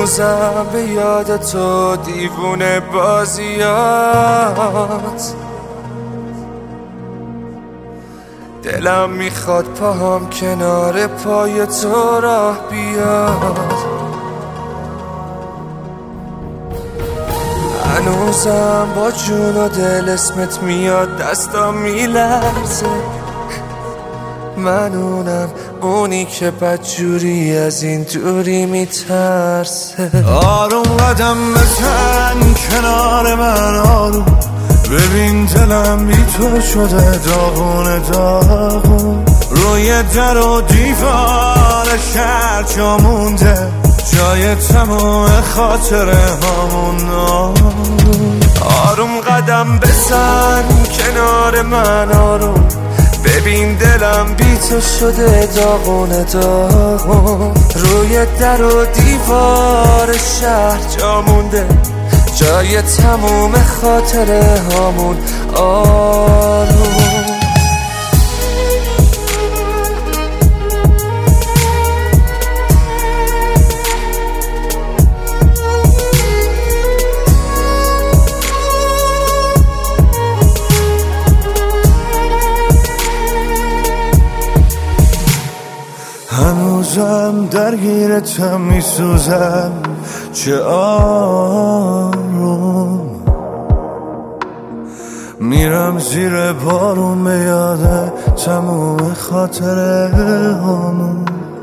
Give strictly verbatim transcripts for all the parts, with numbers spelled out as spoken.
هنوزم به یاد تو دیوونه بازیات. دلم میخواد پاهم کنار پای تو راه بیاد. هنوزم با جون و دل اسمت میاد، دستام میلرزه. من اونم اونی که بدجوری از این دوری میترسه. آروم قدم بزن کنار من، آروم ببین دلم بی تو شده داغون داغون. روی در و دیوار شهر جا مونده، جای تموم خاطره هامون. آروم قدم بزن کنار من، آروم ببین دلم بی تو شده داغون داغون. روی در و دیوار شهر جا مونده، جای تموم خاطره هامون. آروم هنوزم درگیرتم میسوزم، چه آروم میرم زیر بارون به یاد تموم خاطره همون.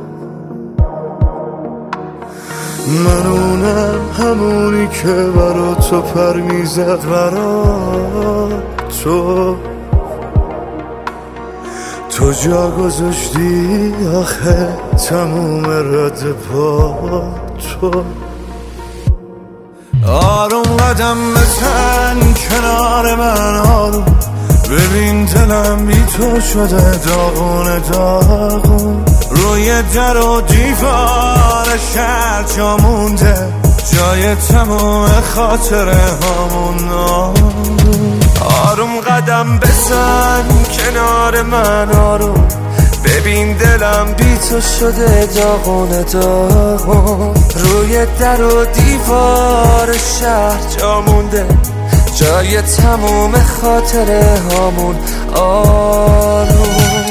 من اونم همونی که برا تو پر میزد، برا تو تو جا گذاشتی آخه تموم رد پا تو. آروم قدم بزن کنار من، آروم ببین دلم بی تو شده داغون داغون. روی در و دیوار شهر جا مونده، جای تموم خاطره هامون. آروم قدم بزن کنار من، آروم ببین دلم بی تو شده داغون داغون. روی در و دیوار شهر جا مونده، جای تموم خاطره هامون. آروم